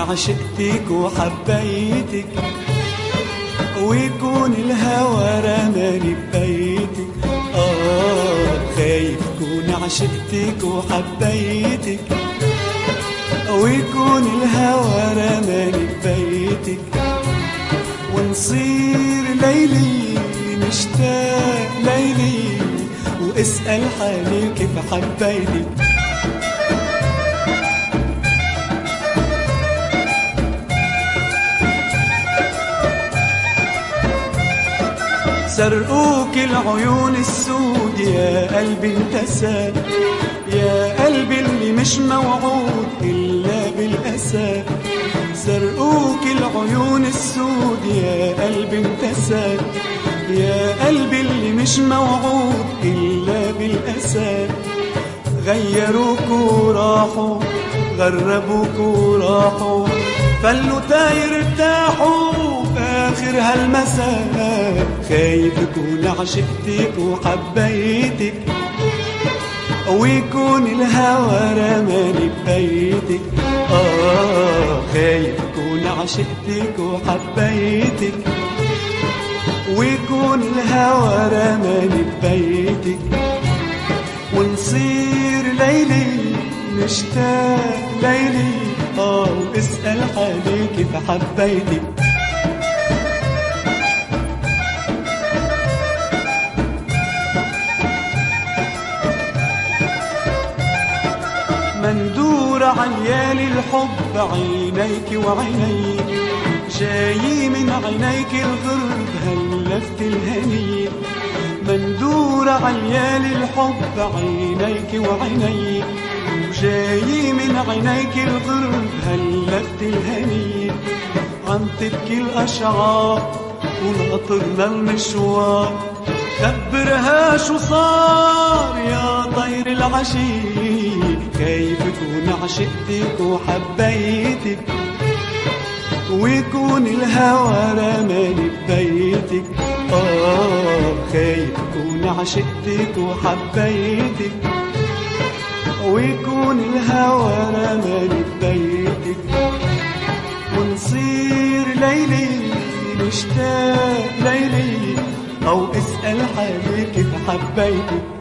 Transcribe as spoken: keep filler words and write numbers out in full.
عشقتك وحبيتك، ويكون الهوى رماني ببيتك. آه خايف كون عشقتك وحبيتك، ويكون الهوى رماني ببيتك، ونصير ليلي مشتاق ليلي، واسأل حالي كيف حبيتك. سرقوك العيون السود يا قلبي انتسى، يا قلبي اللي مش موعود إلا بالأسى. سرقوك العيون السود يا قلبي انتسى، يا قلبي اللي مش موعود إلا بالأسى. غيروك وراحوا غربوك وراحوا، فلوا تاير ارتاحوا آخر هالمساء. خايف كون عشقتك وحبيتك، ويكون الهوى رماني ببيتك. آه خايف كون عشقتك وحبيتك، ويكون الهوى رماني ببيتك، ونصير ليلي نشتاق ليلي. آه واسأل حالي كيف حبيتك. مندور عاليالي الحب عينيك وعيني، جاي من عينيك الغرب هلفت الهني. مندور عاليالي الحب عينيك وعيني، جاي من عينيك الغرب هلفت الهني. عم تبكي الأشعار وناطرنا المشوار، خبرها شو صار يا طير العشيق. كيف كون عشقتك وحبيتك، ويكون الهوى رماني ببيتك. آه خايف كون عشقتك وحبيتك، ويكون الهوى رماني ببيتك، ونصير ليلي مشتاق ليلي. أو اسأل حالي كيف حبيتك.